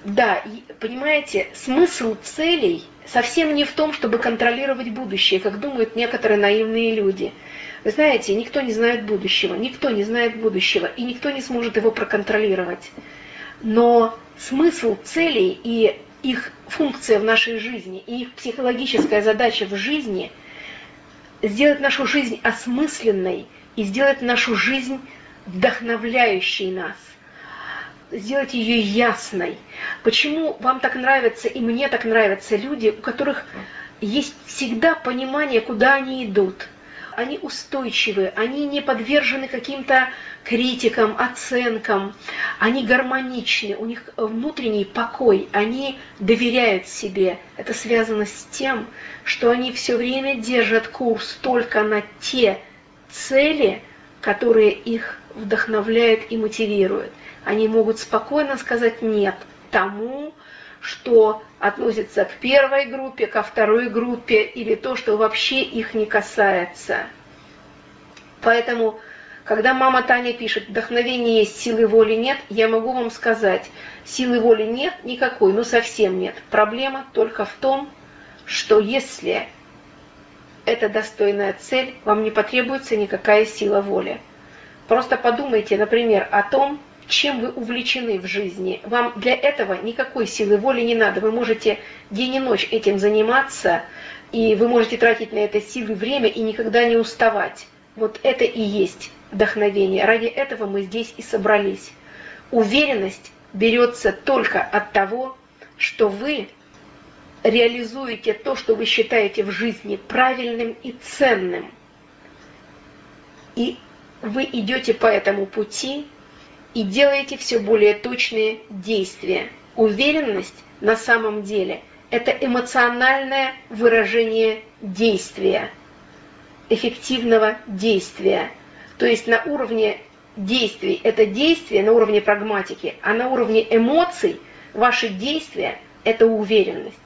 Да, и, понимаете, смысл целей совсем не в том, чтобы контролировать будущее, как думают некоторые наивные люди. Вы знаете, никто не знает будущего, никто не знает будущего, и никто не сможет его проконтролировать. Но смысл целей и их функция в нашей жизни, и их психологическая задача в жизни – сделать нашу жизнь осмысленной и сделать нашу жизнь вдохновляющей нас, сделать ее ясной. Почему вам так нравятся и мне так нравятся люди, у которых есть всегда понимание, куда они идут. Они устойчивы, они не подвержены каким-то критикам, оценкам, они гармоничны, у них внутренний покой, они доверяют себе. Это связано с тем, что они все время держат курс только на те цели, которые их вдохновляют и мотивируют. Они могут спокойно сказать «нет» тому, что относится к первой группе, ко второй группе, или то, что вообще их не касается. Поэтому, когда мама Таня пишет «вдохновение есть, силы воли нет», я могу вам сказать, силы воли нет никакой, ну совсем нет. Проблема только в том, что если это достойная цель, вам не потребуется никакая сила воли. Просто подумайте, например, о том, чем вы увлечены в жизни. Вам для этого никакой силы воли не надо. Вы можете день и ночь этим заниматься, и вы можете тратить на это силы, время и никогда не уставать. Вот это и есть вдохновение. Ради этого мы здесь и собрались. Уверенность берется только от того, что вы реализуете то, что вы считаете в жизни правильным и ценным. И вы идете по этому пути и делаете все более точные действия. Уверенность на самом деле – это эмоциональное выражение действия, эффективного действия. То есть на уровне действий это действие, на уровне прагматики, а на уровне эмоций ваши действия – это уверенность.